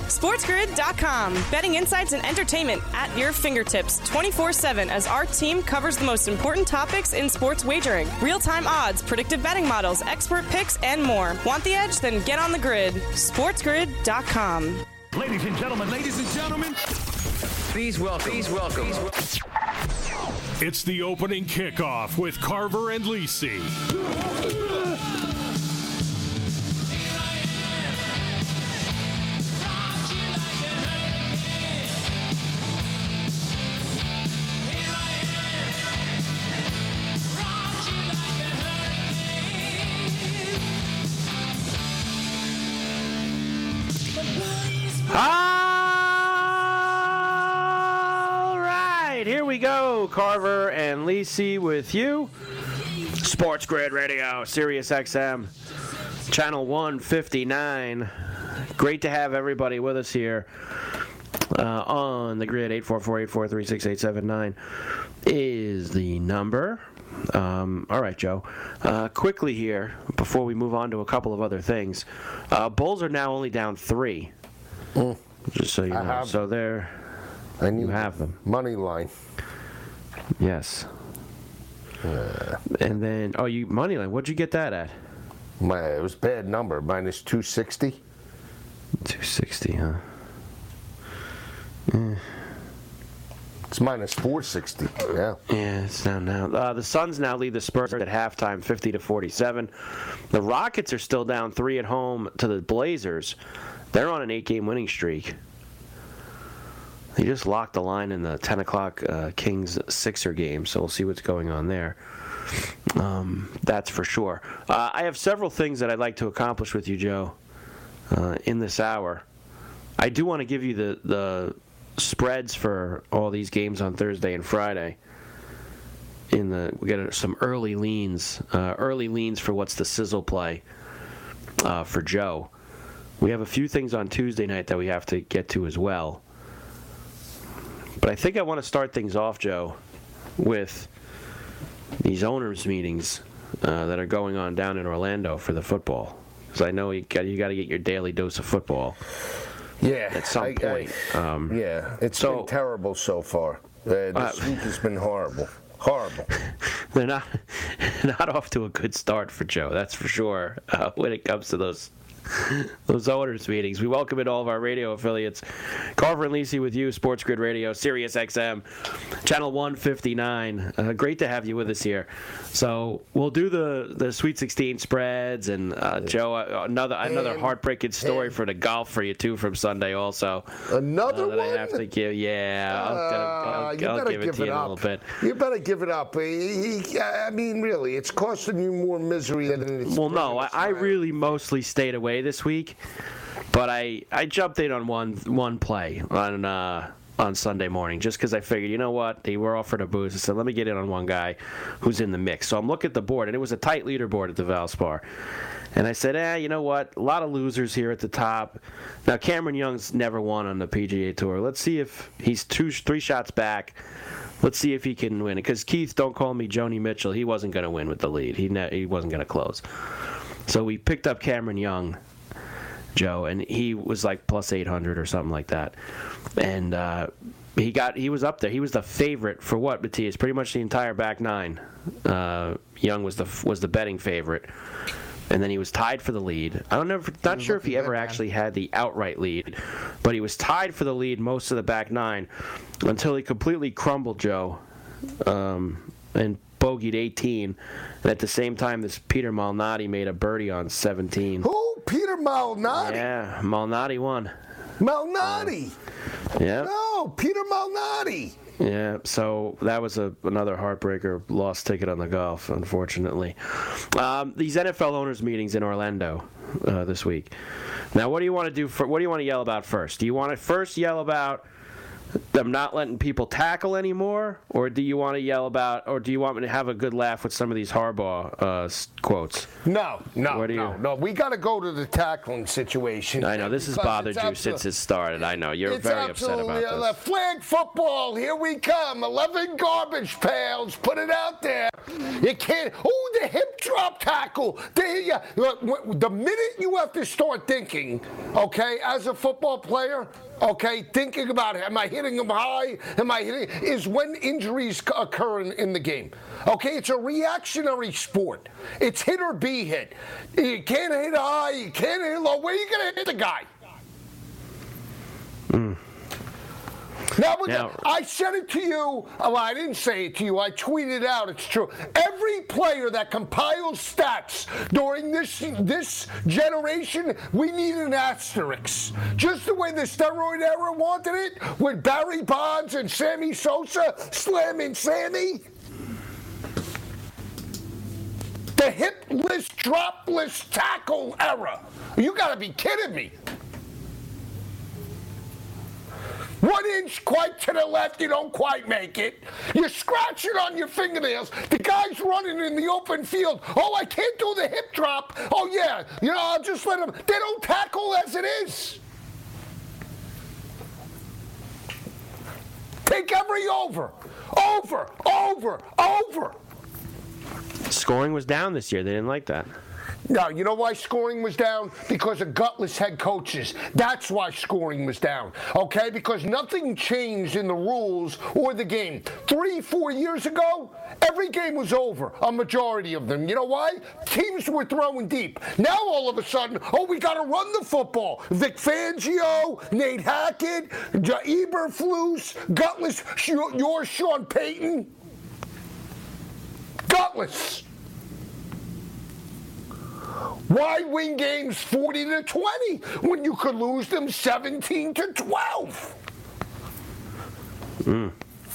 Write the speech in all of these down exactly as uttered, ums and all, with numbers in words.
SportsGrid dot com. Betting insights and entertainment at your fingertips twenty-four seven as our team covers the most important topics in sports wagering. Real-time odds, predictive betting models, expert picks, and more. Want the edge? Then get on the grid. SportsGrid dot com. Ladies and gentlemen, ladies and gentlemen, please welcome, please welcome. It's the opening kickoff with Carver and Lisi. Here we go, Carver and Lisi with you. Sports Grid Radio, Sirius X M, channel one fifty-nine. Great to have everybody with us here uh, on the grid. eight four four, eight four three, six eight seven nine is the number. Um, all right, Joe. Uh, quickly here, before we move on to a couple of other things. Uh, Bulls are now only down three. Mm. Just so you know. Have, so they're... I need you have them. Money line. Yes. Uh, and then, oh, you money line. What'd you get that at? My, it was a bad number. Minus two sixty. two sixty, huh? Yeah. It's minus four sixty. Yeah. Yeah, it's down now. Uh, the Suns now lead the Spurs at halftime, fifty to forty-seven. The Rockets are still down three at home to the Blazers. They're on an eight-game winning streak. He just locked the line in the ten o'clock uh, Kings-Sixer game, so we'll see what's going on there. Um, that's for sure. Uh, I have several things that I'd like to accomplish with you, Joe, uh, in this hour. I do want to give you the, the spreads for all these games on Thursday and Friday. In the we get some early leans, uh, early leans for what's the sizzle play uh, for Joe. We have a few things on Tuesday night that we have to get to as well. But I think I want to start things off, Joe, with these owners' meetings uh, that are going on down in Orlando for the football. Because I know you got you got to get your daily dose of football. Yeah. At some I, point. I, um, yeah. It's so, been terrible so far. Uh, this uh, week has been horrible. Horrible. They're not not off to a good start for Joe. That's for sure. Uh, when it comes to those. Those owners meetings. We welcome in all of our radio affiliates. Carver and Lisi with you, Sports Grid Radio, Sirius X M, channel one fifty-nine. Uh, great to have you with us here. So we'll do the, the Sweet sixteen spreads, and uh, Joe, uh, another another and, heartbreaking story and, for the golf for you too from Sunday also. Another uh, that one? I have to give. Yeah, I'll, I'll, I'll, uh, you I'll better give it give to it you in up. a little bit. You better give it up. He, he, I mean, really, it's costing you more misery than it's. Well, no, I, I really mostly stayed away this week, but I, I jumped in on one one play on uh, on Sunday morning just because I figured, you know what, they were offered a boost. I said, let me get in on one guy who's in the mix. So I'm looking at the board, and it was a tight leaderboard at the Valspar. And I said, eh, you know what, a lot of losers here at the top. Now, Cameron Young's never won on the P G A Tour. Let's see if he's two, three shots back. Let's see if he can win it. Because Keith, don't call me Joni Mitchell. He wasn't going to win with the lead. He ne- he wasn't going to close. So we picked up Cameron Young, Joe, and he was like plus eight hundred or something like that. And uh, he got he was up there. He was the favorite for what, Matthias? Pretty much the entire back nine. Uh, Young was the was the betting favorite. And then he was tied for the lead. I don't know, if, not sure if he ever actually had the outright lead, but he was tied for the lead most of the back nine until he completely crumbled, Joe, um, and bogeyed eighteen. And at the same time, this Peter Malnati made a birdie on seventeen. Who? Peter Malnati? Yeah, Malnati won. Malnati? Uh, yeah. No, Peter Malnati. Yeah, so that was a, another heartbreaker, lost ticket on the golf, unfortunately. Um, these N F L owners meetings in Orlando uh, this week. Now, what do you want to do? For, what do you want to yell about first? Do you want to first yell about them not letting people tackle anymore, or do you want to yell about, or do you want me to have a good laugh with some of these Harbaugh uh, quotes? No, no, What do no, you- no. We got to go to the tackling situation. I know this has because bothered it's you absolute- since it started. I know you're It's very upset about absolutely this. flag football. Here we come. Eleven garbage pails. Put it out there. You can't. Oh, the hip drop tackle. The, the minute you have to start thinking, okay, as a football player, okay, thinking about it, am I hitting him high? Am I hitting? Is when injuries occur in, in the game. Okay, it's a reactionary sport. It's hit or be hit. You can't hit high. You can't hit low. Where are you going to hit the guy? Mm. Now, now, I said it to you. Well, I didn't say it to you. I tweeted out. It's true. Every player that compiles stats during this this generation, we need an asterisk. Just the way the steroid era wanted it, with Barry Bonds and Sammy Sosa slamming Sammy. The hipless, dropless tackle era. You got to be kidding me. One inch quite to the left, you don't quite make it. You scratch it on your fingernails. The guy's running in the open field. Oh, I can't do the hip drop. Oh, yeah, you know, I'll just let him. They don't tackle as it is. Take every over. Over, over, over. Scoring was down this year. They didn't like that. No, you know why scoring was down? Because of gutless head coaches. That's why scoring was down, okay? Because nothing changed in the rules or the game. Three, four years ago, every game was over, a majority of them. You know why? Teams were throwing deep. Now, all of a sudden, oh, we got to run the football. Vic Fangio, Nate Hackett, Eberflus, gutless, your Sean Payton. Gutless. Why win games forty to twenty when you could lose them seventeen to twelve? Mm.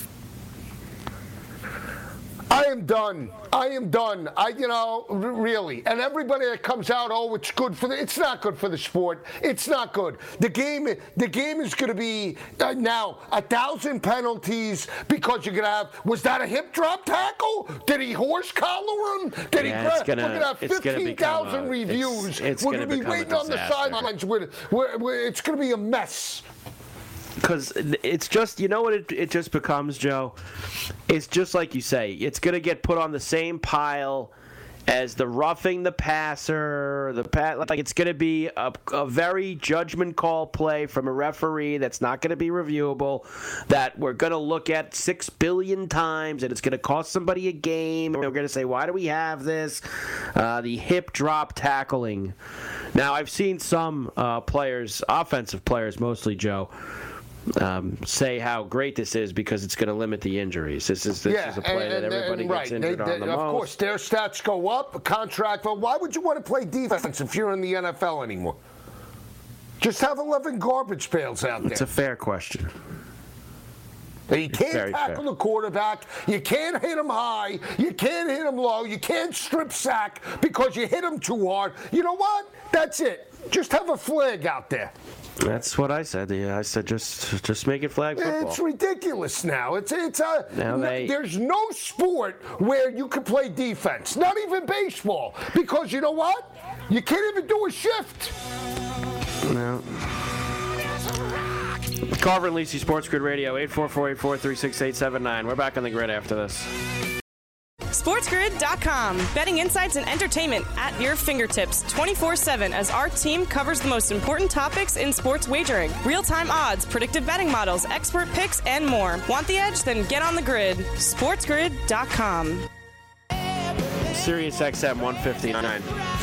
I am done. I am done. I, you know, r- really. And everybody that comes out, oh, it's good for the. It's not good for the sport. It's not good. The game. The game is going to be uh, now a thousand penalties because you're going to have. Was that a hip drop tackle? Did he horse collar him? Did yeah, he? It's gonna, we're going to have fifteen thousand reviews. It's, it's we're going to be waiting on the sidelines. With, we're, we're, it's going to be a mess. Because it's just, you know what it, it just becomes, Joe? It's just like you say. It's going to get put on the same pile as the roughing the passer. The pa- like it's going to be a, a very judgment call play from a referee that's not going to be reviewable, that we're going to look at six billion times, and it's going to cost somebody a game. And we're going to say, why do we have this? Uh, the hip drop tackling. Now, I've seen some uh, players, offensive players mostly, Joe, Um, say how great this is because it's going to limit the injuries. This is this yeah, is a play and, that everybody and, gets right. injured they, on they, the of most. Of course, their stats go up, contract. But why would you want to play defense if you're in the N F L anymore? Just have eleven garbage pails out there. It's a fair question. You can't tackle fair. the quarterback. You can't hit him high. You can't hit him low. You can't strip sack because you hit him too hard. You know what? That's it. Just have a flag out there. That's what I said. Yeah, I said just just make it flag football. It's ridiculous now. It's it's a Now they- there's no sport where you can play defense. Not even baseball, because you know what? You can't even do a shift. No. Carver and Lisi, Sports Grid Radio, eight four four, eight four three, six eight seven nine. We're back on the grid after this. SportsGrid dot com. Betting insights and entertainment at your fingertips twenty-four seven as our team covers the most important topics in sports wagering. Real-time odds, predictive betting models, expert picks, and more. Want the edge? Then get on the grid. SportsGrid dot com. Sirius X M one fifty-nine.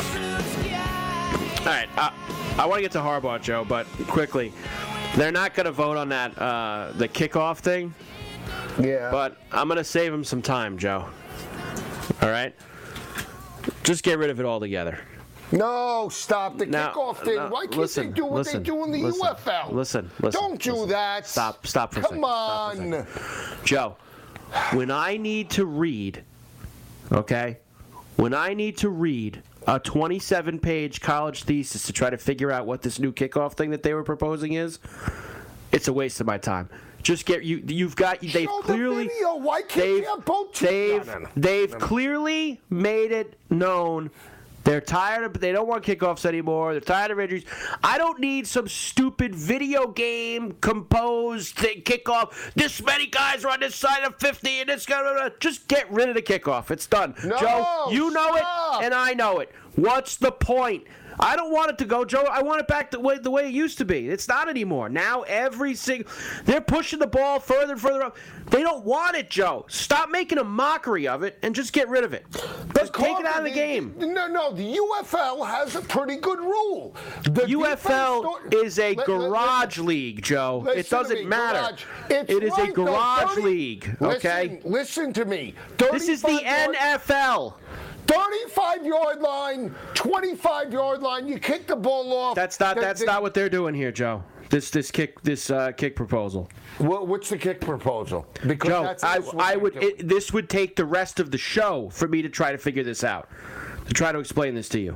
All right, uh, I want to get to Harbaugh, Joe, but quickly. They're not going to vote on that, uh, the kickoff thing. Yeah. But I'm going to save them some time, Joe. All right? Just get rid of it altogether. No, stop the Now, kickoff thing. no, Why can't listen, they do what listen, they do in the listen, U F L? Listen, listen. Don't do listen. that. Stop, stop for a Come second. Stop for a on. second. Joe, when I need to read, okay, when I need to read a twenty-seven page college thesis to try to figure out what this new kickoff thing that they were proposing is, it's a waste of my time. Just get you. You've got. They've Show clearly. the video. Why can't they've you have both? they've, No, no, no. they've No, no. clearly made it known They're tired of, they don't want kickoffs anymore. They're tired of injuries. I don't need some stupid video game composed thing, kickoff. This many guys are on this side of fifty and this guy. Just get rid of the kickoff. It's done. No, Joe, you know stop. it and I know it. What's the point? I don't want it to go, Joe. I want it back the way the way it used to be. It's not anymore. Now every single they're pushing the ball further and further up. They don't want it, Joe. Stop making a mockery of it and just get rid of it. Just take it out of the game. No, no. The U F L has a pretty good rule. The U F L defense- is a Let- garage let- league, Joe. Listen It doesn't to me, matter. garage. It's It is a right, though, garage thirty league, okay? Listen, listen to me. This is the thirty-five N F L. thirty-five-yard line, twenty-five-yard line. You kick the ball off. That's not The- that's the- not what they're doing here, Joe. This this kick this uh, kick proposal. What, what's the kick proposal? Because Joe, that's, I, that's what I they're would. doing. It, this would take the rest of the show for me to try to figure this out, to try to explain this to you.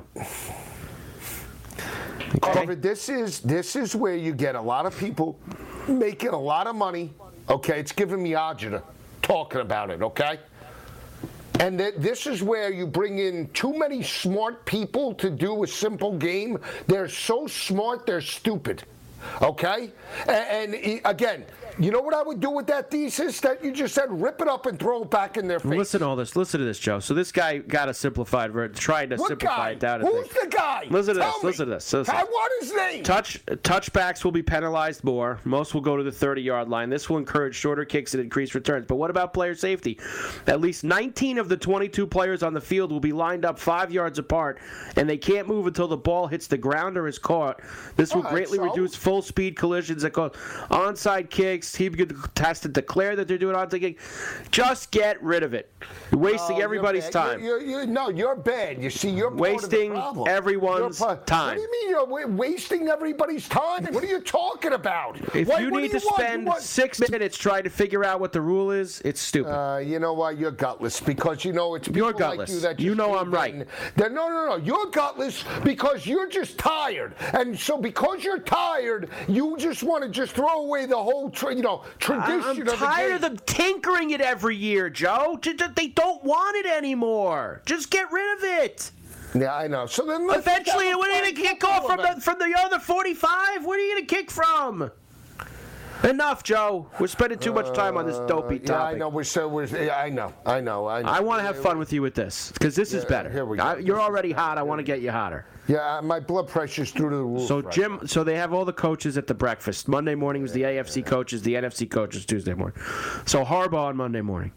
However, this is this is where you get a lot of people making a lot of money. Okay, it's giving me agita talking about it. Okay, and th- this is where you bring in too many smart people to do a simple game. They're so smart, they're stupid. Okay, and, and e- again. You know what I would do with that thesis that you just said? Rip it up and throw it back in their face. Listen to all this. Listen to this, Joe. So this guy got a simplified version, trying to What simplify guy? it down. Who's the guy? Listen to Tell this. me. Listen to this. Listen. I want his name. Touch touchbacks will be penalized more. Most will go to the thirty-yard line. This will encourage shorter kicks and increase returns. But what about player safety? At least nineteen of the twenty-two players on the field will be lined up five yards apart, and they can't move until the ball hits the ground or is caught. This will All right, greatly so- reduce full-speed collisions that cause onside kicks. He could has to declare that they're doing onside kick. Just get rid of it. You're wasting Oh, everybody's you're time. bad. You're, you're, you're, no, you're bad. You see, you're part Wasting of the problem. everyone's You're part- time. What do you mean you're wa- wasting everybody's time? What are you talking about? If What- you what need do to want? You spend want- six minutes trying to figure out what the rule is, it's stupid. Uh, you know what? You're gutless because you know it's people You're like gutless. you that You just know keep I'm right. getting- They're- No, no, no. You're gutless because you're just tired, and so because you're tired, you just want to just throw away the whole, tra- you know, tradition I'm of the tired game. of them tinkering it every year, Joe. J- j- They don't want it anymore. Just get rid of it. Yeah, I know. So then let's Eventually, have a where are you fine going to kick football off from event. the, from the other forty-five? Where are you going to kick from? Enough, Joe. We're spending too much time on this dopey Yeah, I topic. know. We're so. We're, yeah, I know. I know. I know. I want to have fun with you with this because this is Yeah, better. here we go. I, you're This is already hot. I want to get you hotter. Yeah, my blood pressure's through to the roof. So right Jim, so they have all the coaches at the breakfast. Monday morning was the A F C coaches, the N F C coaches Tuesday morning. So Harbaugh on Monday morning.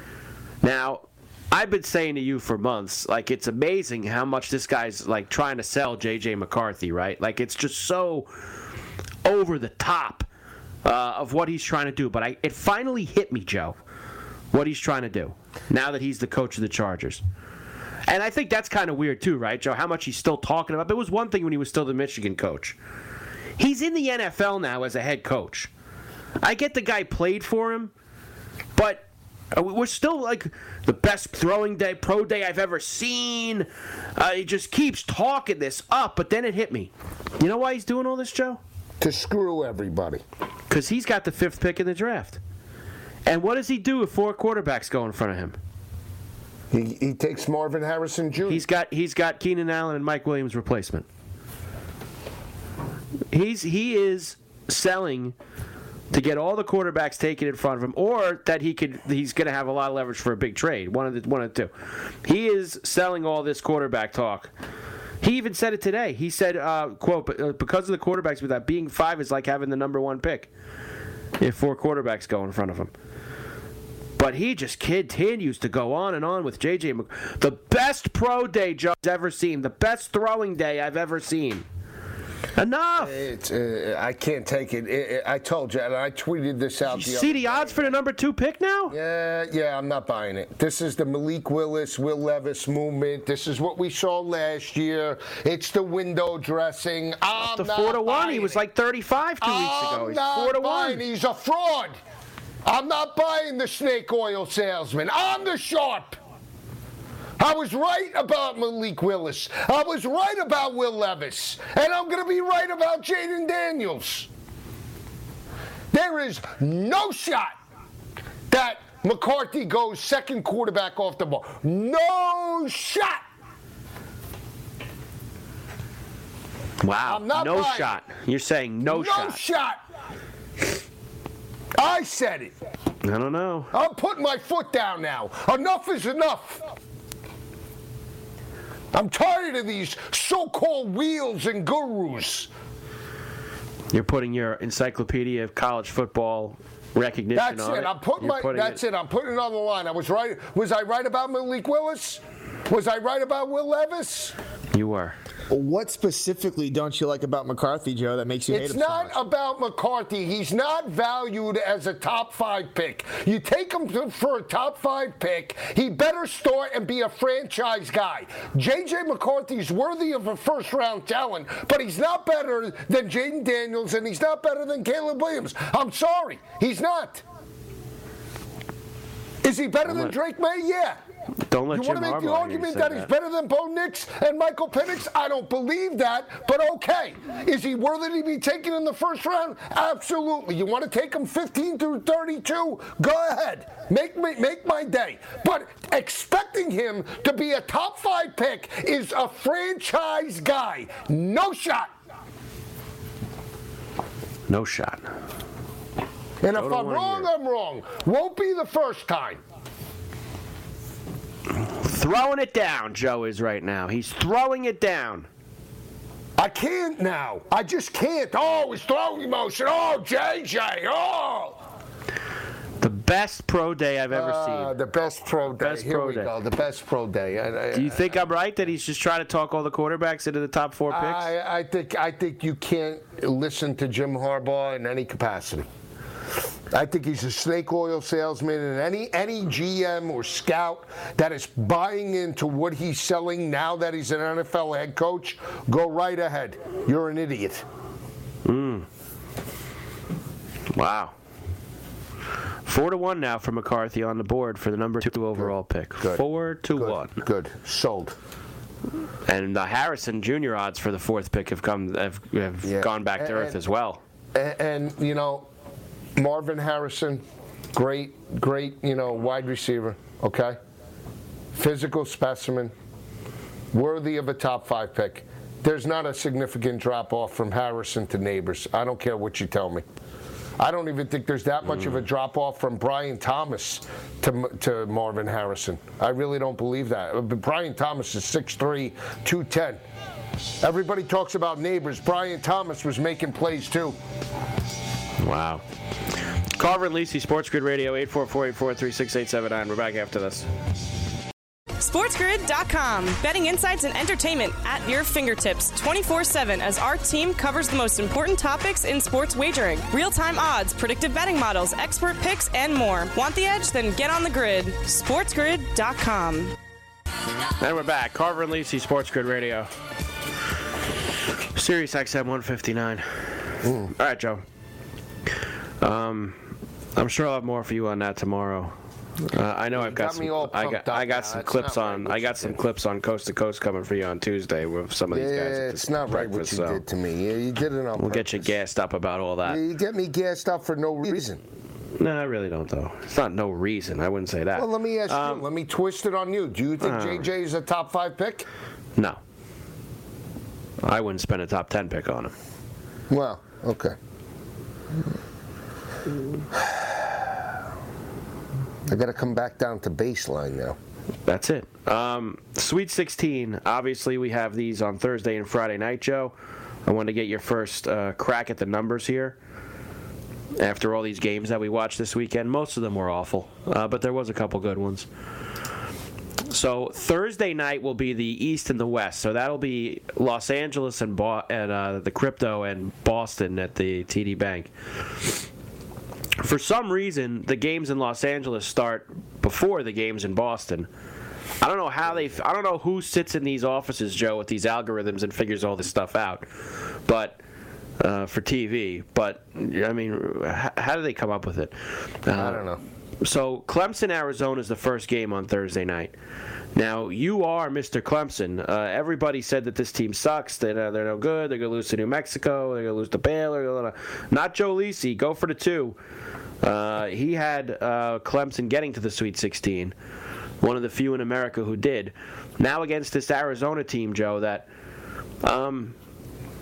Now, I've been saying to you for months, like it's amazing how much this guy's like trying to sell J J McCarthy, right? Like it's just so over the top uh, of what he's trying to do. But I, it finally hit me, Joe, what he's trying to do now that he's the coach of the Chargers. And I think that's kind of weird too, right, Joe? How much he's still talking about. But it was one thing when he was still the Michigan coach. He's in the N F L now as a head coach. I get the guy played for him, but we're still like the best throwing day, pro day I've ever seen. Uh, he just keeps talking this up, but then it hit me. You know why he's doing all this, Joe? To screw everybody. Because he's got the fifth pick in the draft. And what does he do if four quarterbacks go in front of him? He, he takes Marvin Harrison Junior He's got he's got Keenan Allen and Mike Williams replacement. He's he is selling to get all the quarterbacks taken in front of him, or that he could he's going to have a lot of leverage for a big trade. One of the one of the two. He is selling all this quarterback talk. He even said it today. He said, uh, "quote Because of the quarterbacks, with that being five is like having the number one pick if four quarterbacks go in front of him." But he just continues to go on and on with J J. Mc- the best pro day Joe's ever seen, the best throwing day I've ever seen. Enough. It's, uh, I can't take it. It, it. I told you, and I tweeted this out. You the see other the odds for the number two pick now? Yeah, yeah, I'm not buying it. This is the Malik Willis, Will Levis movement. This is what we saw last year. It's the window dressing. I'm The not four to one. buying He was it. like thirty-five two weeks I'm ago. He's not four to buying. one. He's a fraud. I'm not buying the snake oil salesman. I'm the sharp. I was right about Malik Willis. I was right about Will Levis. And I'm going to be right about Jaden Daniels. There is no shot that McCarthy goes second quarterback off the ball. No shot. Wow. I'm not no buying shot. it. You're saying no, No shot. shot. I said it. I don't know. I'm putting my foot down now. Enough is enough. I'm tired of these so-called wheels and gurus. You're putting your encyclopedia of college football recognition That's on it. it. I'm putting You're my. putting That's it. I'm putting it on the line. I was right. Was I right about Malik Willis? Was I right about Will Levis? You were. What specifically don't you like about McCarthy, Joe, that makes you hate It's him so not much? about McCarthy. He's not valued as a top five pick. You take him to, for a top five pick, he better start and be a franchise guy. J J McCarthy's worthy of a first round talent, but he's not better than Jaden Daniels and he's not better than Caleb Williams. I'm sorry, he's not. Is he better than Drake May? Yeah. Don't let You Jim want to make Harbaugh the hear argument you say that he's better than Bo Nix and Michael Penix? I don't believe that, but okay. Is he worthy to be taken in the first round? Absolutely. You want to take him fifteen through thirty-two? Go ahead. Make me make my day. But expecting him to be a top five pick is a franchise guy. No shot. No shot. And Joe if don't I'm wanna wrong, hear it. I'm wrong. Won't be the first time. Throwing it down, Joe is right now. He's throwing it down. I can't now. I just can't. Oh, he's throwing motion. Oh, J J. Oh. The best pro day I've ever Uh, seen. the best pro day. Best Here pro we day. go. The best pro day. I, I, Do you think I'm right that he's just trying to talk all the quarterbacks into the top four picks? I, I think I think you can't listen to Jim Harbaugh in any capacity. I think he's a snake oil salesman, and any any G M or scout that is buying into what he's selling now that he's an N F L head coach, go right ahead. You're an idiot. Mm. Wow. Four to one now for McCarthy on the board for the number two overall pick. Good. Four to Good. one. Good. Sold. And the Harrison Junior odds for the fourth pick have come have, have Yeah. gone back to And- earth and- as well. And, and you know, Marvin Harrison, great, great, you know, wide receiver. Okay. Physical specimen, worthy of a top five pick. There's not a significant drop off from Harrison to Neighbors. I don't care what you tell me. I don't even think there's that much mm. of a drop off from Brian Thomas to to Marvin Harrison. I really don't believe that. But Brian Thomas is six three, two ten. Everybody talks about Neighbors. Brian Thomas was making plays too. Wow. Carver and Lisi, Sports Grid Radio, eight four four, eight four three, six eight seven nine. We're back after this. SportsGrid dot com. Betting insights and entertainment at your fingertips twenty-four seven as our team covers the most important topics in sports wagering. Real-time odds, predictive betting models, expert picks, and more. Want the edge? Then get on the grid. SportsGrid dot com. And we're back. Carver and Lisi, Sports Grid Radio. Sirius X M one fifty-nine. All right, Joe. Um, I'm sure I'll have more for you on that tomorrow. Uh, I know I've got, got some. me all I got. pumped up I got now. some That's clips not right on. what I you got some did. clips on Coast to Coast coming for you on Tuesday with some of these Yeah, guys. at it's this not right what breakfast, you so did to me. Yeah, you did it on We'll purpose. get you gassed up about all that. Yeah, you get me gassed up for no reason. No, I really don't, though. It's not no reason. I wouldn't say that. Well, let me ask Um, you. Let me twist it on you. Do you think uh, J J is a top five pick? No. I wouldn't spend a top ten pick on him. Well, okay. I got to come back down to baseline now. That's it. Um, Sweet sixteen. Obviously, we have these on Thursday and Friday night, Joe. I want to get your first uh, crack at the numbers here. After all these games that we watched this weekend, most of them were awful, uh, but there was a couple good ones. So Thursday night will be the East and the West. So that'll be Los Angeles and Bo- at uh, the Crypto and Boston at the T D Bank. For some reason, the games in Los Angeles start before the games in Boston. I don't know how they. I don't know who sits in these offices, Joe, with these algorithms and figures all this stuff out. But uh, for T V, but I mean, how, how do they come up with it? Uh, I don't know. So Clemson, Arizona is the first game on Thursday night. Now, you are Mister Clemson. Uh, everybody said that this team sucks. That uh, they're no good. They're going to lose to New Mexico. They're going to lose to Baylor. Gonna... Not Joe Lisi. Go for the two. Uh, he had uh, Clemson getting to the Sweet sixteen. One of the few in America who did. Now against this Arizona team, Joe, that um,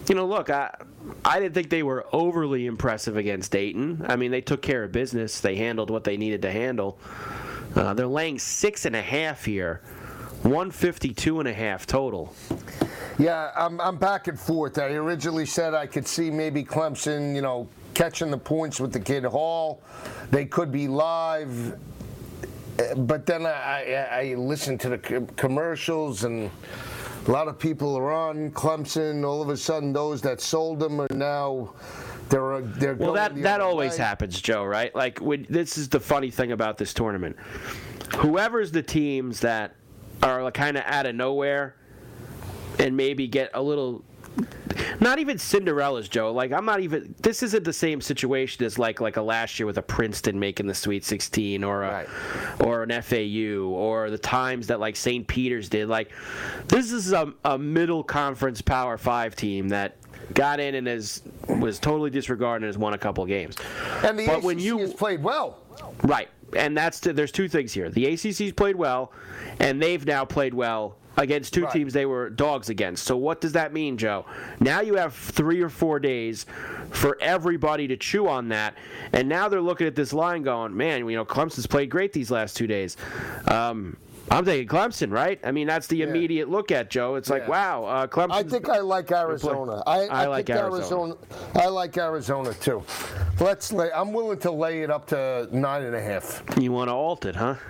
you know, look, I I didn't think they were overly impressive against Dayton. I mean, they took care of business. They handled what they needed to handle. Uh, they're laying six and a half here, one fifty-two and a half total. Yeah, I'm I'm back and forth. I originally said I could see maybe Clemson, you know, catching the points with the kid Hall. They could be live. But then I, I, I listened to the commercials, and a lot of people are on Clemson. All of a sudden, those that sold them are now they're they're well. Going That the that other always way. happens, Joe. Right? Like when, this is the funny thing about this tournament. Whoever's the teams that are kind of out of nowhere and maybe get a little. Not even Cinderella's, Joe. Like I'm not even. This isn't the same situation as like like a last year with a Princeton making the Sweet sixteen or a Right. or an F A U or the times that like Saint Peter's did. Like this is a, a middle conference Power Five team that got in and is was totally disregarded and has won a couple games. And the but A C C when you has played well. right, and that's there's two things here. The A C C's played well, and they've now played well against two Right. teams they were dogs against. So what does that mean, Joe? Now you have three or four days for everybody to chew on that, and now they're looking at this line going, man, you know, Clemson's played great these last two days. Um, I'm taking Clemson, right? I mean, that's the Yeah. immediate look at, Joe. It's like, Yeah. wow, uh, Clemson. I think I like Arizona. I, I I like think Arizona. I like Arizona too. Let's lay. I'm willing to lay it up to nine and a half. You want to alt it, huh?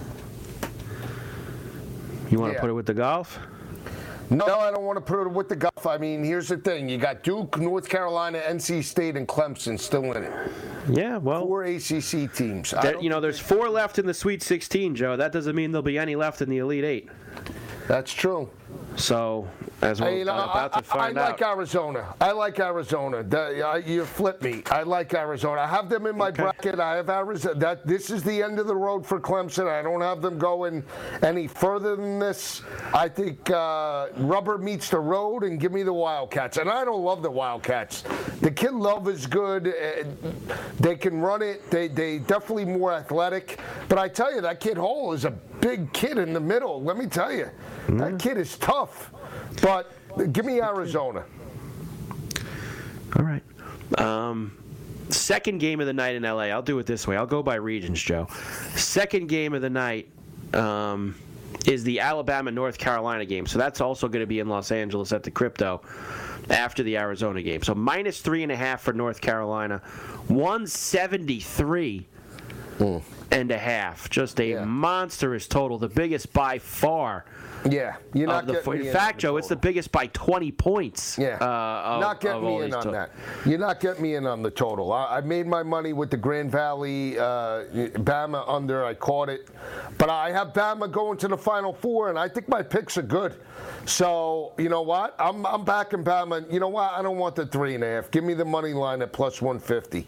You want to Yeah. put it with the golf? No, I don't want to put it with the golf. I mean, here's the thing: you got Duke, North Carolina, N C State, and Clemson still in it. Yeah, well, Four A C C teams. I there, don't you know, think there's four left in the Sweet sixteen, Joe. That doesn't mean there'll be any left in the Elite Eight. That's true. So, as we're Hey, you know, about I, to find I like out. Arizona. I like Arizona. The, I, you flip me. I like Arizona. I have them in my Okay. bracket. I have Arizona. That this is the end of the road for Clemson. I don't have them going any further than this. I think uh, rubber meets the road, and give me the Wildcats. And I don't love the Wildcats. The kid Love is good. Uh, They can run it. They they definitely more athletic. But I tell you, that kid Hall is a big kid in the middle. Let me tell you, that kid is tough. But give me Arizona. All right. Um, second game of the night in L A. I'll do it this way. I'll go by regions, Joe. Second game of the night um, is the Alabama-North Carolina game. So that's also going to be in Los Angeles at the Crypto after the Arizona game. So minus three and a half for North Carolina, one seventy-three Mm. and a half. Just a Yeah. monstrous total, the biggest by far. Yeah, you're not Of the, getting me in in fact, on Joe, it's the total. biggest by twenty points. Yeah, uh, of, not getting of all me in these on to- that. You're not getting me in on the total. I, I made my money with the Grand Valley uh, Bama under. I caught it, but I have Bama going to the Final Four, and I think my picks are good. So you know what? I'm I'm backing Bama. You know what? I don't want the three and a half. Give me the money line at plus one fifty.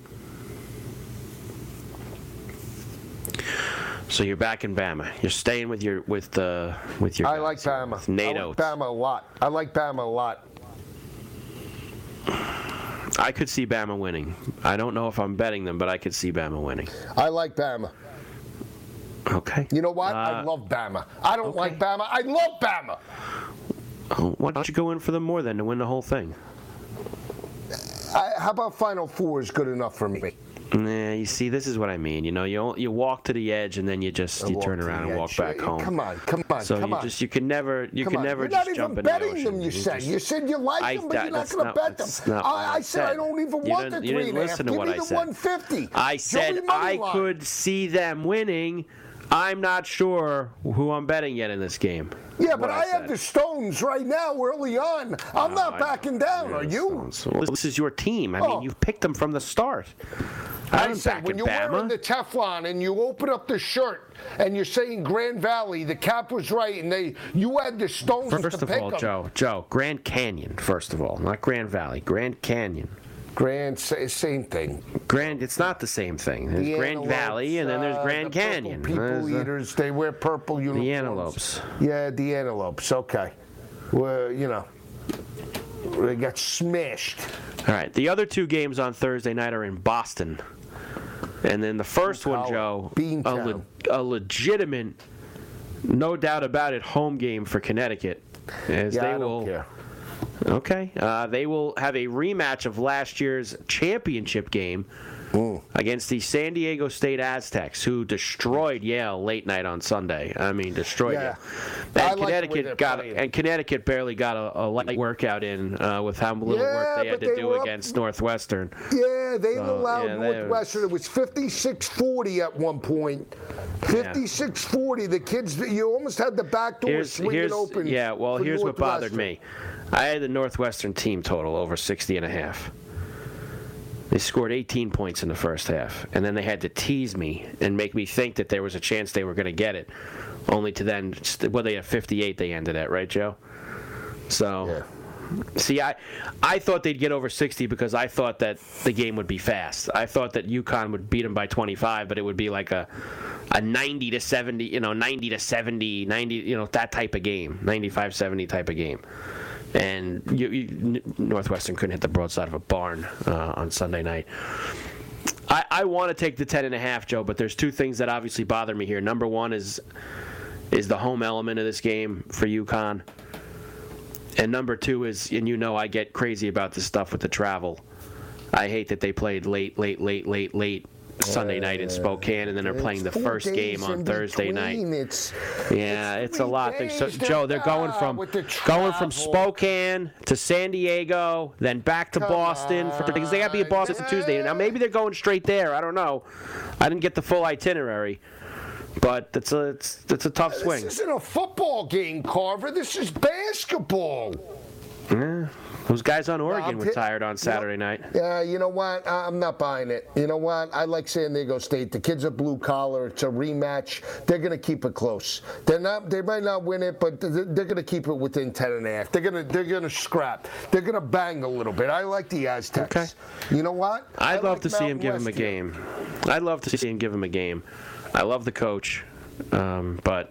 So you're back in Bama. You're staying with your with the with your. I guys like here, Bama. with Nate I like Oates. Bama a lot. I like Bama a lot. I could see Bama winning. I don't know if I'm betting them, but I could see Bama winning. I like Bama. Okay. You know what? I Uh, love Bama. I don't okay. like Bama. I love Bama. Oh, why don't you go in for them more then to win the whole thing? I, how about Final Four is good enough for me? Nah, you see, this is what I mean. You know, you you walk to the edge and then you just you Walk turn to around the and walk edge. back home. Come on, come on, So come you on. just you can never you Come can on. never You're just not jump even in the betting ocean. them, you said. just- You said you like I- them, but that- you're not that's going to not- bet them. that's not what I, I I said I said. don't even You want didn't- the you three didn't and a half. listen to Give what me I the said. one fifty. I Show said me money I line. could see them winning. I'm not sure who I'm betting yet in this game. Yeah, What but I, have said. the Stones right now early on. I'm Oh, not I backing know. down. You're Are the you? Stones. Well, this is your team. I Oh. mean, you've picked them from the start. I I'm said, when backing you're wearing Bama. the Teflon and you open up the shirt and you're saying Grand Valley, the cap was right, and they you had the Stones First to of pick all, them. Joe, Joe, Grand Canyon, first of all, not Grand Valley, Grand Canyon. Grand, sa- same thing. Grand, it's not the same thing. There's The Grand antelopes, Valley, and then there's uh, Grand the purple Canyon. People There's, uh, eaters, they wear purple uniforms. antelopes. Yeah, the antelopes. Okay. Well, you know, they got smashed. All right, the other two games on Thursday night are in Boston. And then the first one, Joe, a, Beantown. le- a legitimate, no doubt about it, home game for Connecticut. As Yeah, they I don't will care. Okay. Uh, they will have a rematch of last year's championship game Ooh. against the San Diego State Aztecs, who destroyed Yale late night on Sunday. I mean, destroyed Yeah. Yale. And I like Connecticut the way got they're and Connecticut barely got a, a light workout in uh, with how little Yeah, work they had but to they do were up- against Northwestern. Yeah, they So, allowed yeah, they- Northwestern. It was fifty-six forty at one point. fifty-six forty. The kids, you almost had the back door Here's, swinging here's, open. yeah, well, for here's what bothered Northwestern. me. I had the Northwestern team total over sixty and a half. They scored eighteen points in the first half, and then they had to tease me and make me think that there was a chance they were going to get it, only to then, well, they had fifty-eight they ended at, right, Joe? So, Yeah. see, I I thought they'd get over sixty because I thought that the game would be fast. I thought that UConn would beat them by twenty-five, but it would be like a a ninety to seventy, you know, ninety to seventy, ninety, you know, that type of game, ninety-five seventy type of game. And you, you, Northwestern couldn't hit the broadside of a barn uh, on Sunday night. I, I want to take the ten and a half, Joe, but there's two things that obviously bother me here. Number one is is the home element of this game for UConn. And number two is, and you know I get crazy about this stuff with the travel. I hate that they played late, late, late, late, late Sunday night in Spokane, and then they're playing the It's four first days game on in Thursday night. between. It's, Yeah, it's, it's a three lot of things. So, days. Joe, they're going Ah, from with the going from travel. Spokane to San Diego, then back to Come Boston for because they got to be in Boston on. Tuesday. Now maybe they're going straight there. I don't know. I didn't get the full itinerary, but it's a it's, it's a tough swing. This isn't a football game, Carver. This is basketball. Yeah. Those guys on Oregon I'm were hit- tired on Saturday night. Yeah, you know what? I- I'm not buying it. You know what? I like San Diego State. The kids are blue collar. It's a rematch. They're going to keep it close. They're not. They might not win it, but they're, they're going to keep it within ten and a half. They're going to. They're going to scrap. They're going to bang a little bit. I like the Aztecs. Okay. You know what? I I'd love like to see him Mountain give him a West here. game. I'd love to see him give him a game. I love the coach, um, but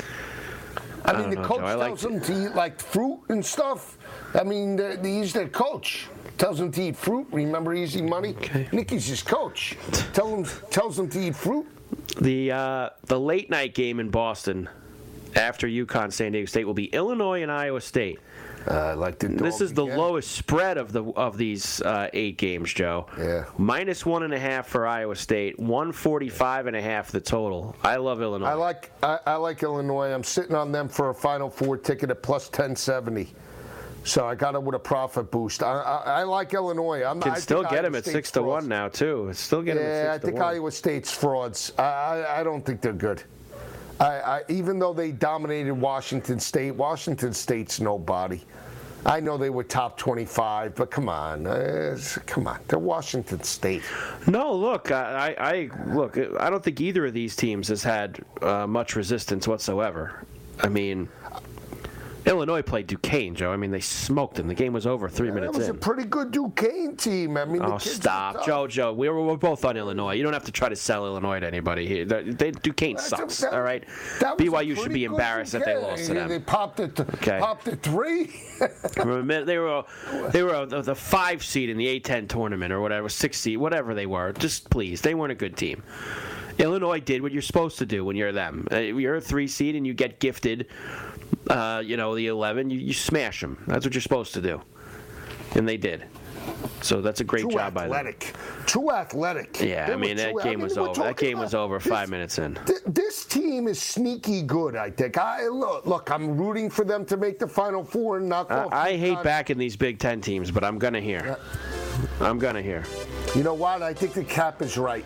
I I mean, don't the know, coach Joe. I like tells them to eat like fruit and stuff. I mean, the, the, he's their coach. Tells them to eat fruit. Remember Easy Money? Okay. Nicky's his coach. Tell him, tells them to eat fruit. the uh, the late night game in Boston after UConn San Diego State will be Illinois and Iowa State. Uh, I like the This dog is the again. lowest spread of the of these uh, eight games, Joe. Yeah. Minus one and a half for Iowa State, one forty-five and a half the total. I love Illinois. I like I, I like Illinois. I'm sitting on them for a Final Four ticket at plus ten seventy. So I got it with a profit boost. I I, I like Illinois. I'm, Can I still think get Iowa him at State's six to frauds. one now too. Still get him Yeah, at I six to think one. Iowa State's frauds. I, I I don't think they're good. I, I even though they dominated Washington State, Washington State's nobody. I know they were top twenty-five, but come on, uh, come on, they're Washington State. No, look, I, I I- look. I don't think either of these teams has had uh, much resistance whatsoever. I mean, Illinois played Duquesne, Joe. I mean, they smoked them. The game was over three That minutes was in. a pretty good Duquesne team. I mean, the Oh, kids were stop. tough. Joe, Joe, we were, we're both on Illinois. You don't have to try to sell Illinois to anybody here. They, they, Duquesne That- sucks, that- all right? that was B Y a U should pretty be good embarrassed that they Duquesne. lost to They them. popped it, Okay. popped it three. Remember, They were they were the, the five seed in the A ten tournament or whatever, six seed, whatever they were. Just please, they weren't a good team. Illinois did what you're supposed to do when you're them. Uh, You're a three seed and you get gifted, uh, you know, the eleven. You, you smash them. That's what you're supposed to do, and they did. So that's a great Too job by them. athletic. Too athletic. Yeah, They I were mean that too- I game mean, was we're over. That talking game was about over this- five minutes in. Th- This team is sneaky good, I think. I look, look. I'm rooting for them to make the Final Four and knock off. I, I hate UConn. backing these Big Ten teams, but I'm gonna hear. I'm gonna hear. You know what? I think the cap is right.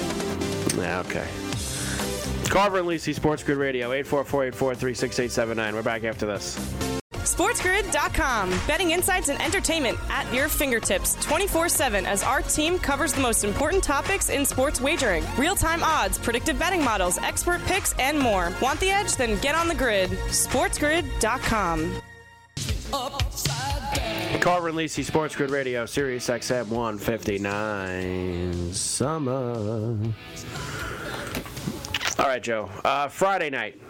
Yeah, okay. Carver and Lisi, Sports Grid Radio, eight four four, eight four three, six eight seven nine. We're back after this. SportsGrid dot com. Betting insights and entertainment at your fingertips twenty-four seven as our team covers the most important topics in sports wagering. Real-time odds, predictive betting models, expert picks, and more. Want the edge? Then get on the grid. SportsGrid dot com. Carver and Lisi, Sports Grid Radio, Sirius X M one fifty-nine, summer. All right, Joe. Uh, Friday night.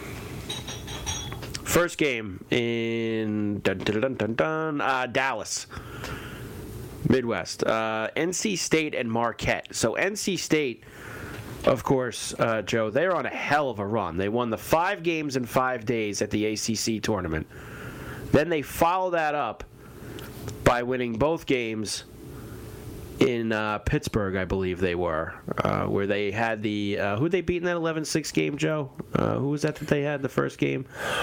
First game in dun, dun, dun, dun, dun, uh, Dallas, Midwest. Uh, N C State and Marquette. So N C State, of course, uh, Joe, they're on a hell of a run. They won the five games in five days at the A C C tournament. Then they follow that up by winning both games in uh, Pittsburgh, I believe they were, uh, where they had the uh, who they beat in that eleven six game, Joe? Uh, who was that that they had the first game?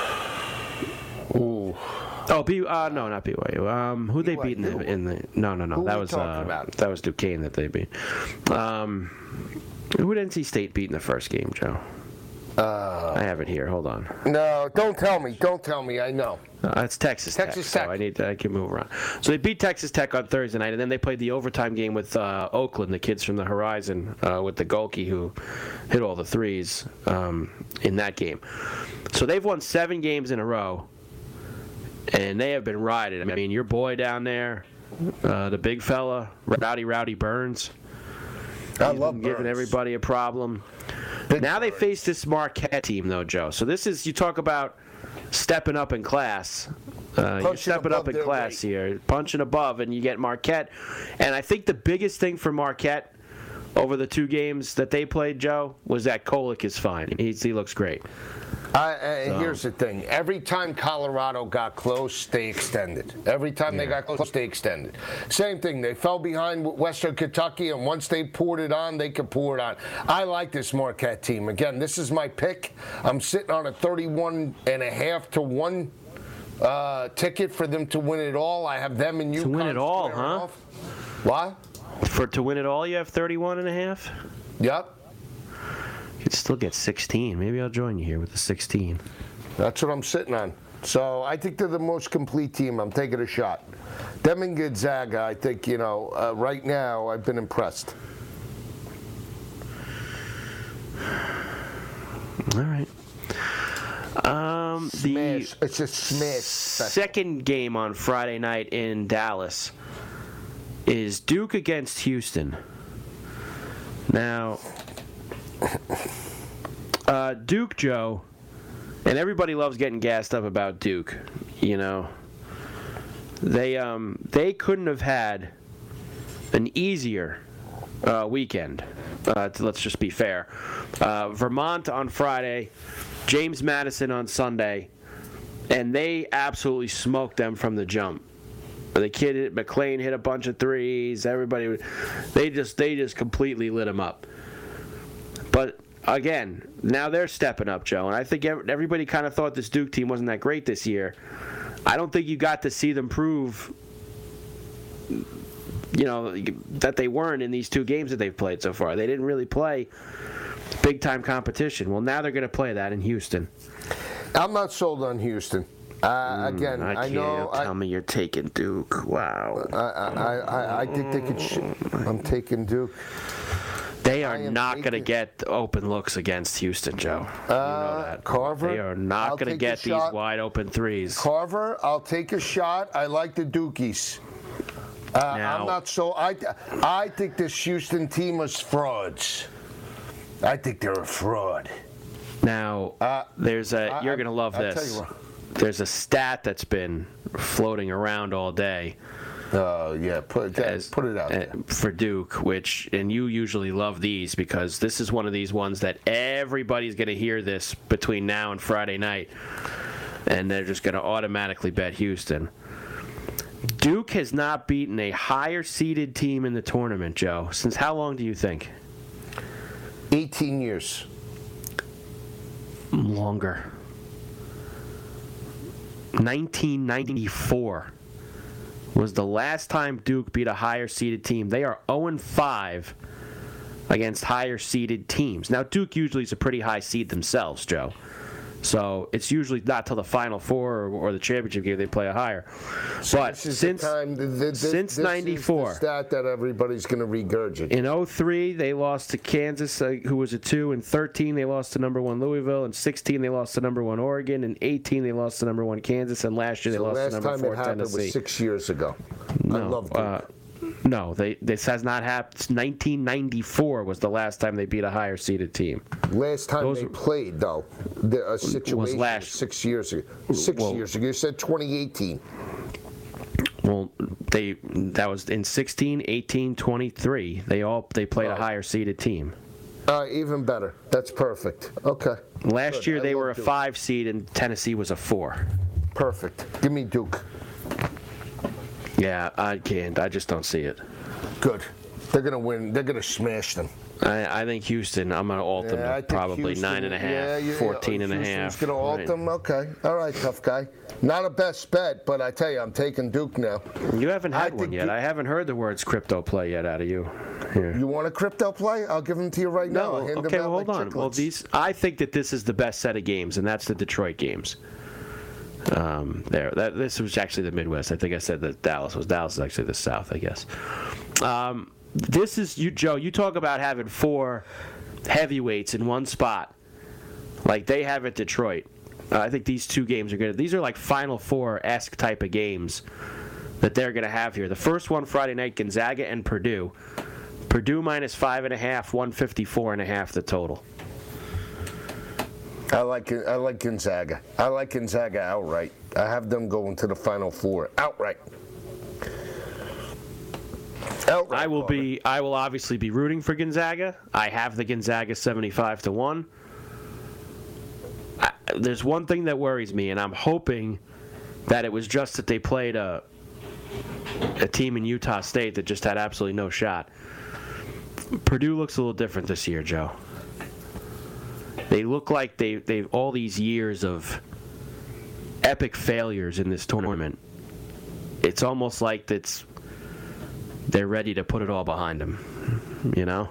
Ooh. Oh, B. Uh, no, not B Y U. Um, who they beat in the, in the? No, no, no. Who that we was talking uh, about? that was Duquesne that they beat. Um, who did N C State beat in the first game, Joe? Uh, I have it here. Hold on. No, don't tell me. Don't tell me. I know. Uh, it's Texas, Texas Tech. Tech. So I need to, I can move around. So they beat Texas Tech on Thursday night, and then they played the overtime game with uh, Oakland, the kids from the Horizon, uh, with the Golke who hit all the threes um, in that game. So they've won seven games in a row, and they have been riding. I mean, your boy down there, uh, the big fella, Rowdy Rowdy Burns. I He's love been giving Burns. everybody a problem. Big now they Burns. face this Marquette team, though, Joe. So this is, you talk about stepping up in class. Uh, you're Punching stepping up above in their class weight. here, punching above, and you get Marquette. And I think the biggest thing for Marquette over the two games that they played, Joe, was that Kolick is fine. He's, he looks great. I, uh, Here's the thing. Every time Colorado got close, they extended. Every time they got close, they extended. Same thing. They fell behind Western Kentucky, and once they poured it on, they could pour it on. I like this Marquette team. Again, this is my pick. I'm sitting on a thirty-one and a half to one uh, ticket for them to win it all. I have them and UConn. To win it all, squaring huh? off. What? For to win it all, you have thirty-one and a half? Yep. You could still get sixteen. Maybe I'll join you here with the sixteen. That's what I'm sitting on. So I think they're the most complete team. I'm taking a shot. Them and Gonzaga, I think, you know, uh, right now, I've been impressed. All right. Um, the Smash. It's a smash. second game on Friday night in Dallas is Duke against Houston. Now, uh, Duke, Joe, and everybody loves getting gassed up about Duke. You know, they um they couldn't have had an easier uh, weekend. Uh, let's just be fair. Uh, Vermont on Friday, James Madison on Sunday, and they absolutely smoked them from the jump. The kid, hit, McLean, hit a bunch of threes. Everybody, they just they just completely lit him up. But again, now they're stepping up, Joe. And I think everybody kind of thought this Duke team wasn't that great this year. I don't think you got to see them prove, you know, that they weren't in these two games that they've played so far. They didn't really play big-time competition. Well, now they're going to play that in Houston. I'm not sold on Houston. Uh, again, I, I, can't know. tell I, me you're taking Duke. Wow. I, I, I, I think they could. Sh- I'm taking Duke. They I are am not going to taking- get open looks against Houston, Joe. You know Uh, that. Carver, They are not I'll going to take get a these shot. wide open threes. Carver, I'll take a shot. I like the Dukies. Uh, Now- I'm not so. I, I think this Houston team is frauds. I think they're a fraud. Now, Uh, there's a. I- You're I- going to love I'll tell this. you what. There's a stat that's been floating around all day. Oh yeah, put as- put it out uh, there. for Duke, which, and you usually love these because this is one of these ones that everybody's going to hear this between now and Friday night, and they're just going to automatically bet Houston. Duke has not beaten a higher seeded team in the tournament, Joe. Since how long do you think? eighteen years. Longer. nineteen ninety-four was the last time Duke beat a higher seeded team. They are oh and five against higher seeded teams. Now, Duke usually is a pretty high seed themselves, Joe. So it's usually not till the Final Four or, or the championship game they play a higher. But This is since the time, th- th- this, since this ninety-four. is the stat that everybody's going to regurgitate. In oh three, they lost to Kansas, uh, who was a two. In thirteen, they lost to number one Louisville. In sixteen, they lost to number one Oregon. In eighteen, they lost to number one Kansas. And last year, they the lost last to number time four it happened Tennessee. was six years ago. I No, love Duke. uh, no, they, this has not happened. nineteen ninety-four was the last time they beat a higher seeded team. Last time those they were- played, though, the a situation last- six years ago. Six well- years ago. You said twenty eighteen. Well, they that was in sixteen, eighteen, twenty-three. They all they played a Oh. higher seeded team. Uh, even better. That's perfect. Okay. Last Good. year I they love were a Duke. five seed and Tennessee was a four. Perfect. Give me Duke. Yeah, I can't. I just don't see it. Good. They're going to win. They're going to smash them. I, I think Houston, I'm going to alt them Yeah, I to think probably Houston- nine and a half, yeah, yeah, fourteen and a Houston's half. going to alt Right. them? Okay. All right, tough guy. Not a best bet, but I tell you, I'm taking Duke now. You haven't I had one think yet. you- I haven't heard the words crypto play yet out of you. Here. You want a crypto play? I'll give them to you right now. No, I'll hand them okay, out well, hold like on. Well, chiclets. these, I think that this is the best set of games, and that's the Detroit games. Um, there, that this was actually the Midwest. I think I said that Dallas was. Dallas is actually the South, I guess. Um, this is you, Joe. You talk about having four heavyweights in one spot, like they have at Detroit. Uh, I think these two games are good. These are like Final Four-esque type of games that they're going to have here. The first one Friday night, Gonzaga and Purdue. Purdue minus five and a half, one fifty-four and a half the total. I like I like Gonzaga. I like Gonzaga outright. I have them going to the Final Four outright. Outright. I will Bobby. be. I will obviously be rooting for Gonzaga. I have the Gonzaga seventy-five to one. I, there's one thing that worries me, and I'm hoping that it was just that they played a a team in Utah State that just had absolutely no shot. Purdue looks a little different this year, Joe. They look like they they've all these years of epic failures in this tournament. It's almost like it's they're ready to put it all behind them, you know.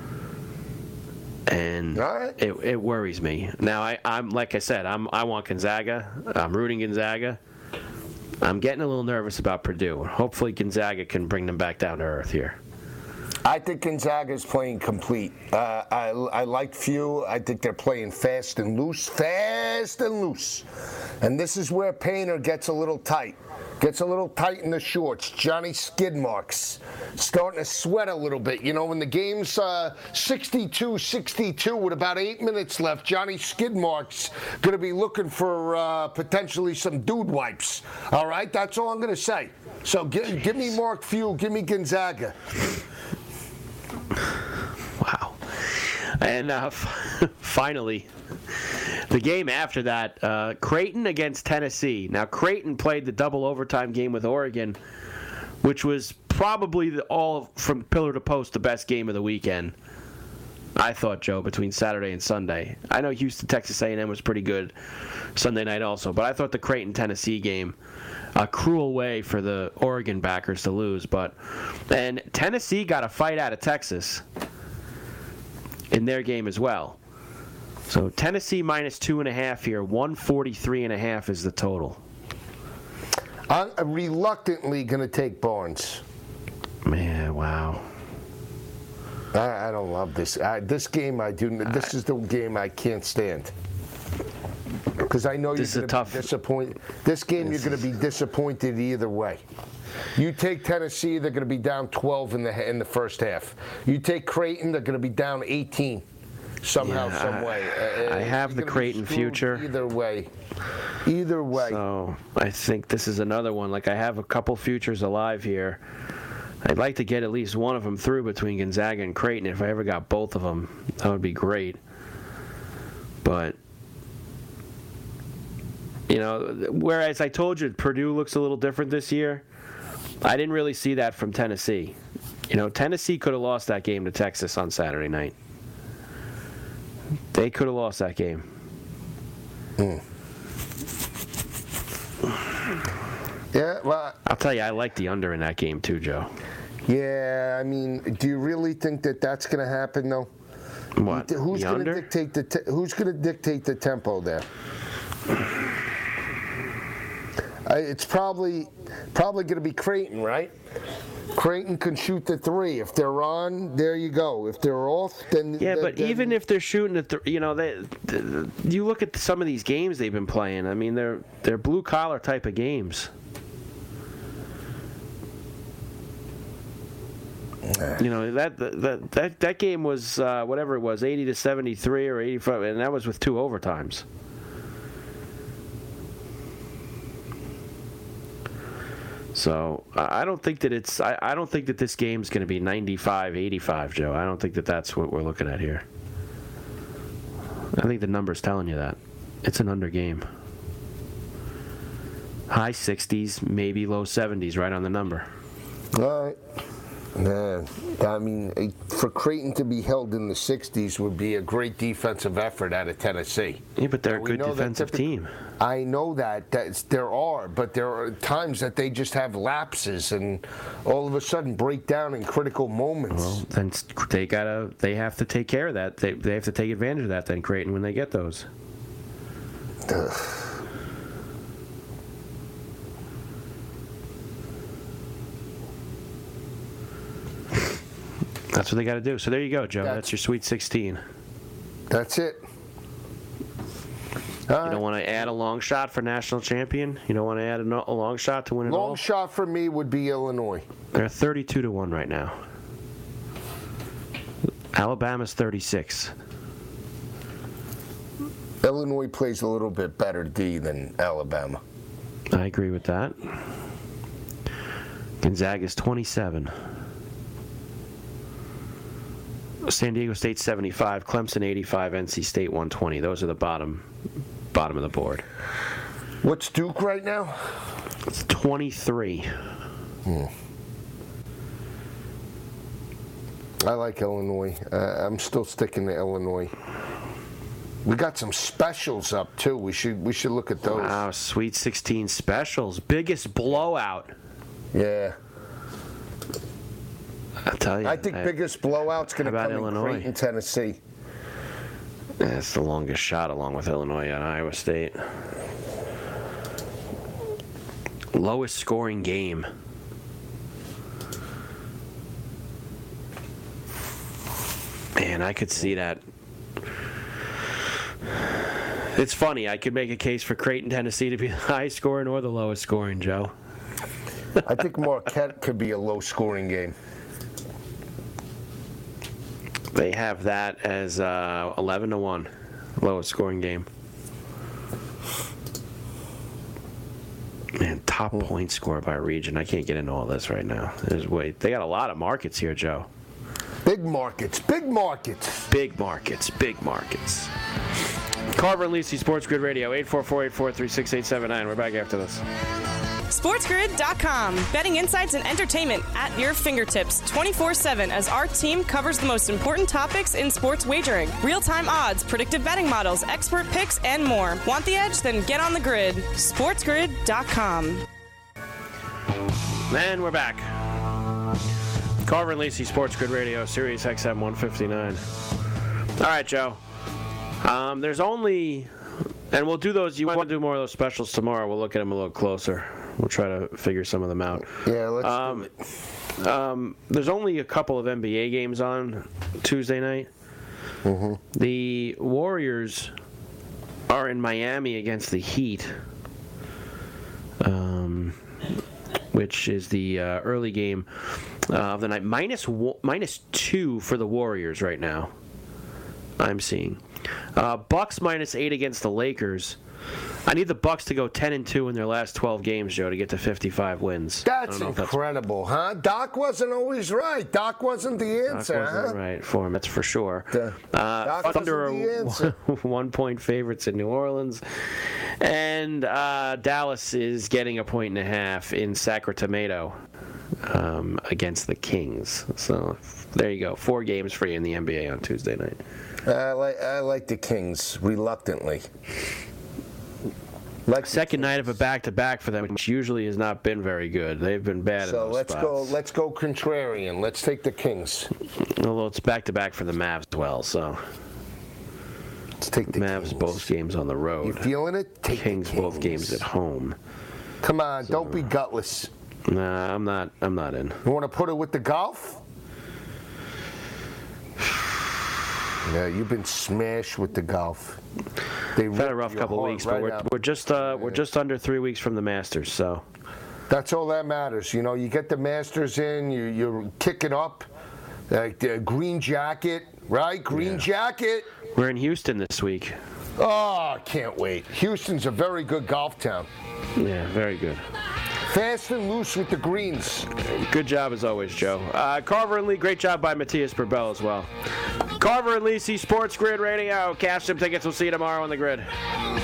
And All right. it it worries me. Now I I'm like I said I'm I want Gonzaga. I'm rooting Gonzaga. I'm getting a little nervous about Purdue. Hopefully Gonzaga can bring them back down to earth here. I think Gonzaga's playing complete. Uh, I, I like few. I think they're playing fast and loose, fast and loose. And this is where Painter gets a little tight. Gets a little tight in the shorts. Johnny skid marks. Starting to sweat a little bit. You know, when the game's uh, sixty-two sixty-two with about eight minutes left, Johnny skid marks going to be looking for uh, potentially some dude wipes. All right? That's all I'm going to say. So give, give me Mark Few. Give me Gonzaga. Wow. And uh, finally, the game after that, uh, Creighton against Tennessee. Now, Creighton played the double overtime game with Oregon, which was probably the, all from pillar to post the best game of the weekend. I thought, Joe, between Saturday and Sunday. I know Houston, Texas A and M was pretty good Sunday night also, but I thought the Creighton-Tennessee game, a cruel way for the Oregon backers to lose. But and Tennessee got a fight out of Texas in their game as well. So Tennessee minus two and a half here, one forty-three and a half is the total. I'm reluctantly going to take Barnes. Man, wow. I, I don't love this. I, this game, I do. This is the game I can't stand. Because I know you're This is a going to tough- be disappointed. This game, you're going to be disappointed either way. You take Tennessee, they're going to be down twelve in the in the first half. You take Creighton, they're going to be down eighteen somehow, Yeah, some I- way. I have you're the gonna be Creighton screwed future. Either way. Either way. So I think this is another one. Like I have a couple futures alive here. I'd like to get at least one of them through between Gonzaga and Creighton. If I ever got both of them, that would be great. But, you know, whereas I told you Purdue looks a little different this year, I didn't really see that from Tennessee. You know, Tennessee could have lost that game to Texas on Saturday night. They could have lost that game. Mm. Yeah, well, I'll tell you, I like the under in that game too, Joe. yeah. I mean, do you really think that that's going to happen, though? What? Who's the going to under? dictate the te- Who's going to dictate the tempo there? Uh, it's probably probably going to be Creighton, right? Creighton can shoot the three. If they're on, there you go. If they're off, then Yeah, then- but then- even if they're shooting at the, you know, they, the, you look at some of these games they've been playing. I mean, they're they're blue collar type of games. You know that that that that game was uh, whatever it was, eighty to seventy-three or eighty-five, and that was with two overtimes. So I I don't think that it's I, I don't think that this game's going to be ninety-five eighty-five, Joe. I don't think that that's what we're looking at here. I think the number's telling you that. It's an under game. high sixties, maybe low seventies, right on the number. All right. Man, I mean, for Creighton to be held in the sixties would be a great defensive effort out of Tennessee. Yeah, but they're a We good know that defensive typic- team. I know that that's, there are, but there are times that they just have lapses and all of a sudden break down in critical moments. Well, then they gotta, they have to take care of that. They they have to take advantage of that. Then Creighton when they get those. Ugh. That's what they got to do. So there you go, Joe. That's, That's- your Sweet sixteen. That's it. You don't want to add a long shot for national champion. You don't want to add a, no- a long shot to win it Long all. shot for me would be Illinois. They're thirty-two to one right now. Alabama's thirty-six. Illinois plays a little bit better D than Alabama. I agree with that. Gonzaga's twenty-seven. San Diego State seventy-five, Clemson eighty-five, N C State one twenty. Those are the bottom bottom of the board. What's Duke right now? It's twenty-three. Hmm. I like Illinois. Uh, I'm still sticking to Illinois. We got some specials up too. We should we should look at those. Wow, Sweet sixteen specials. Biggest blowout. Yeah. I'll tell you. I think I- biggest blowout's going to How about come Illinois? in Creighton, Tennessee. That's the longest shot along with Illinois and Iowa State. Lowest scoring game. Man, I could see that. It's funny. I could make a case for Creighton, Tennessee to be the highest scoring or the lowest scoring, Joe. I think Marquette could be a low scoring game. They have that as uh, eleven to one, lowest scoring game. Man, top point score by region. I can't get into all this right now. There's wait, they got a lot of markets here, Joe. Big markets, big markets. Big markets, big markets. Carver and Lisi, Sports Grid Radio, eight four four, eight four three, six eight seven nine. We're back after this. SportsGrid dot com. Betting insights and entertainment at your fingertips twenty-four seven as our team covers the most important topics in sports wagering. Real-time odds, predictive betting models, expert picks, and more. Want the edge? Then get on the grid. SportsGrid dot com. And we're back. Carver and Lisi, Sports Grid Radio, Sirius X M one fifty-nine. All right, Joe. Um, there's only, and we'll do those, you want to do more of those specials tomorrow. We'll look at them a little closer. We'll try to figure some of them out. Yeah, let's um, do it. Um, there's only a couple of N B A games on Tuesday night. Mm-hmm. The Warriors are in Miami against the Heat, um, which is the uh, early game uh, of the night. Minus, wo- minus two for the Warriors right now, I'm seeing. Uh, Bucks minus eight against the Lakers. I need the Bucks to go ten and two in their last twelve games, Joe, to get to fifty-five wins. I That's don't know if incredible, huh? Doc wasn't always right. Doc wasn't the Doc answer, wasn't huh? right for him, that's for sure. The- Uh, Doc Thunder wasn't the answer. are one-point favorites in New Orleans. And uh, Dallas is getting a point and a half in Sacramento um, against the Kings. So there you go. Four games for you in the N B A on Tuesday night. I like I like the Kings reluctantly. Like Second night of a back-to-back for them, which usually has not been very good. They've been bad in So those let's spots. go. Let's go contrarian. Let's take the Kings. Although it's back-to-back for the Mavs as well, so Let's take the Mavs Kings. both games on the road. You feeling it? Take the Kings both games at home. Come on, don't be gutless. Nah, I'm not. I'm not in. You want to put it with the golf? Yeah, you've been smashed with the golf. They We've had a ripped rough your couple of heart weeks, right but we're, out. we're just uh, we're just under three weeks from the Masters, so That's all that matters. You know, you get the Masters in, you, you're kicking up, like the green jacket, right? Green jacket. we're in Houston this week. Oh, I can't wait. Houston's a very good golf town. Yeah, very good. Fast and loose with the greens. Good job as always, Joe. Uh, Carver and Lee, great job by Matthias Burbell as well. Carver and Lisi, Sports Grid Radio. Cash some tickets. We'll see you tomorrow on the grid.